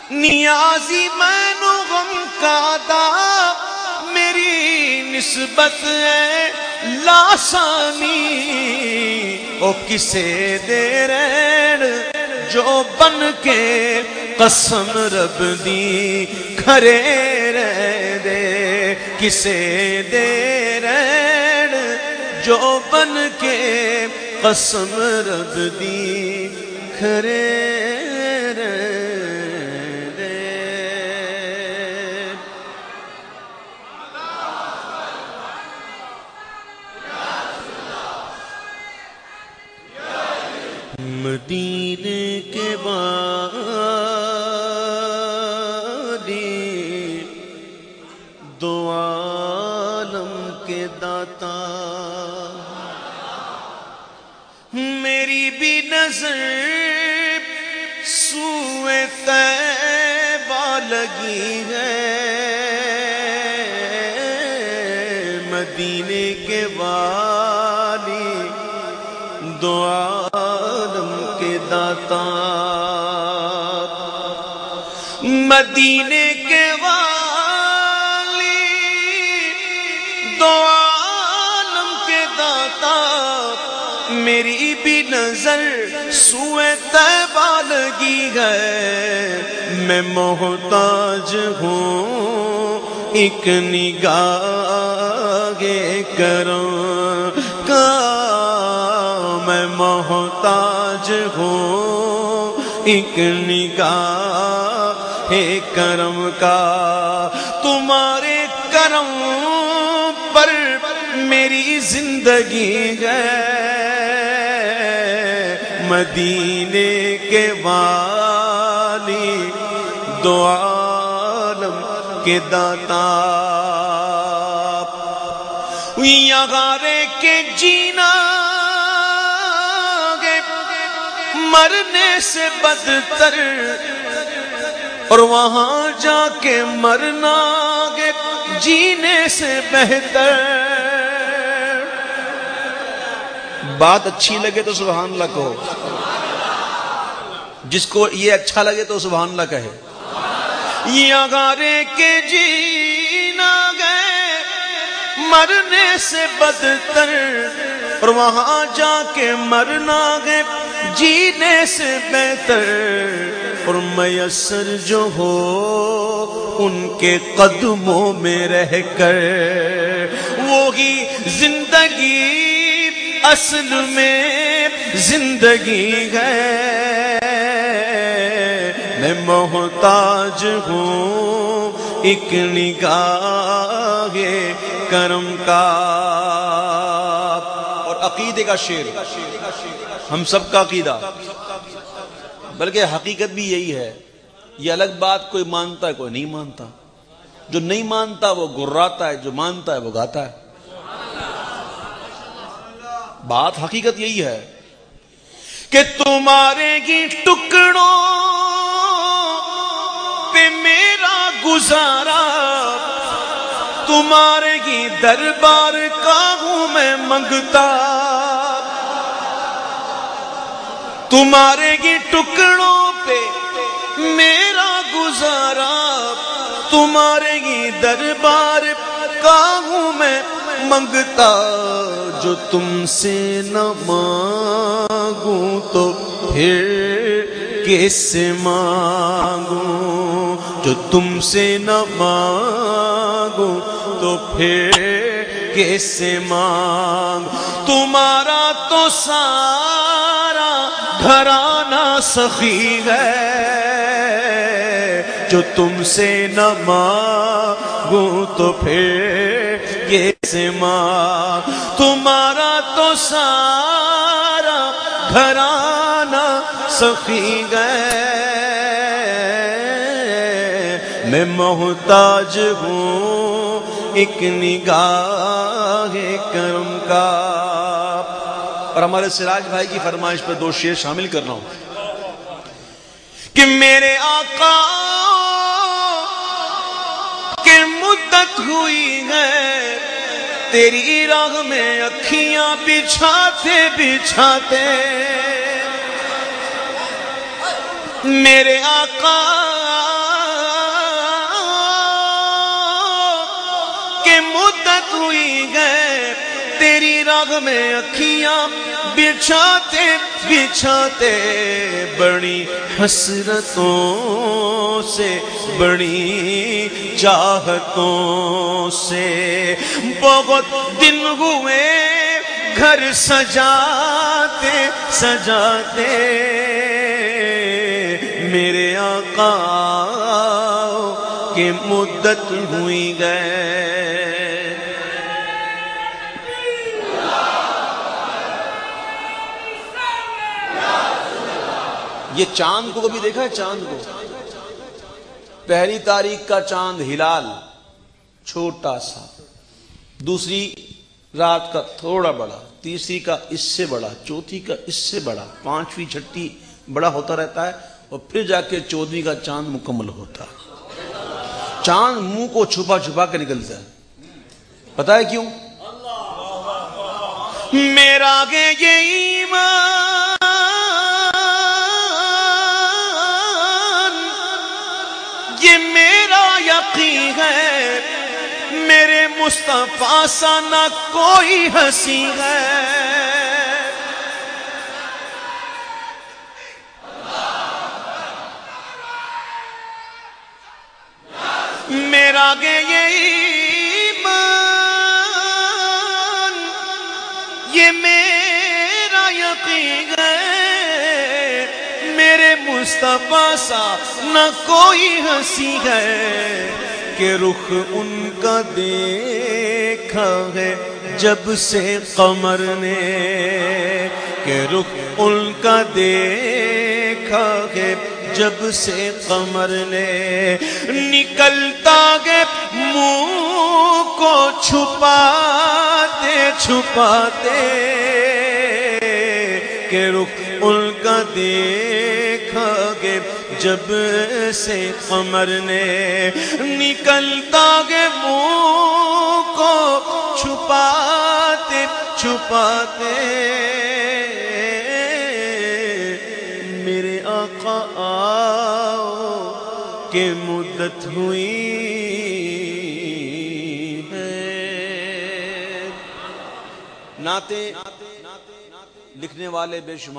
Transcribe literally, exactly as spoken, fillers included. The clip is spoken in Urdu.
نیازی مینو غم کا دا میری نسبت ہے لاسانی او کسے دے رہن جو بن کے قسم رب دی کھرے رہ دے کسے دے رہن جو بن کے قسم رب دی کھرے رہ دے مدینے کے وادی دو عالم کے داتا میری بھی نظر سوئے طیبہ لگی ہے مدینے کے والی دو عالم کے داتا مدینے کے والی دو عالم کے داتا میری بھی نظر سوئے طیبہ لگی ہے میں محتاج ہوں ایک نگاہ کرم کا میں محتاج ہوں ایک نگاہ کرم کا تمہارے کرم پر میری زندگی ہے مدینے کے والی دو عالم کے داتا یہاں رہ کے جینا گے مرنے سے بدتر اور وہاں جا کے مرنا گے جینے سے بہتر بات اچھی لگے تو سبحان اللہ کہو جس کو یہ اچھا لگے تو سبحان اللہ کہے یہاں رہ کے جینا گئے مرنے سے بدتر اور وہاں جا کے مرنا گئے جینے سے بہتر اور میسر جو ہو ان کے قدموں میں رہ کر وہی زندگی اصل میں زندگی ہے میں محتاج ہوں ایک نگاہ کرم کا اور عقیدے کا شعر ہم سب کا عقیدہ بلکہ حقیقت بھی یہی ہے یہ الگ بات کوئی مانتا ہے کوئی نہیں مانتا جو نہیں مانتا وہ گراتا ہے جو مانتا ہے وہ گاتا ہے بات حقیقت یہی ہے کہ تمہارے ہی ٹکڑوں پہ میرا گزارا تمہارے ہی دربار کا ہوں میں منگتا تمہارے ہی ٹکڑوں پہ میرا گزارا تمہارے ہی دربار کا ہوں میں منگتا جو تم سے نہ مانگوں تو پھر کس سے مانگوں جو تم سے نہ مانگوں تو پھر کس سے مانگ تمہارا تو سارا گھرانہ سخی ہے جو تم سے نہ مانگوں تو پھر کیسے مانگ تمہارا تو سارا گھرانہ سخی ہے میں محتاج ہوں ایک نگاہ کرم کا اور ہمارے سراج بھائی کی فرمائش پہ دو شعر شامل کر رہا ہوں کہ میرے آقا کہ مدت ہوئی ہے تیری راہ میں اکھیاں بچھاتے بچھاتے میرے آقا کہ مدت ہوئی گئے تیری راہ میں اکھیاں بچھاتے بچھاتے، بڑی حسرتوں سے بڑی چاہتوں سے، بہت دن ہوئے گھر سجاتے سجاتے، میرے آقا کہ مدت ہوئی گئے۔ یہ چاند کو کبھی دیکھا ہے؟ چاند کو پہلی تاریخ کا چاند ہلال چھوٹا سا، دوسری رات کا تھوڑا بڑا، تیسری کا اس سے بڑا، چوتھی کا اس سے بڑا، پانچویں چھٹی بڑا ہوتا رہتا ہے، اور پھر جا کے چودھویں کا چاند مکمل ہوتا ہے۔ چاند منہ کو چھپا چھپا کے نکلتا ہے، پتا ہے کیوں؟ میرا گے یہ ایمان یہ میرا یقین ہے، میرے مصطفیٰ سا نہ کوئی ہنسی ہے۔ میرا گے یہ ایمان یہ میرا یقین ہے، میرے مصطفیٰ سا نہ کوئی ہنسی ہے، کہ رخ ان کا دیکھا ہے جب سے قمر نے، کہ رخ ان کا دیکھا ہے جب سے قمر نے، نکلتا ہے منہ کو چھپاتے چھپاتے، کہ رخ ان کا دیکھا ہے جب سے قمر نے، نکلتا ہے منہ کو چھپاتے چھپاتے، میرے آقا آؤ کہ مدت ہوئی ہے۔ نعتیں لکھنے والے بے شمار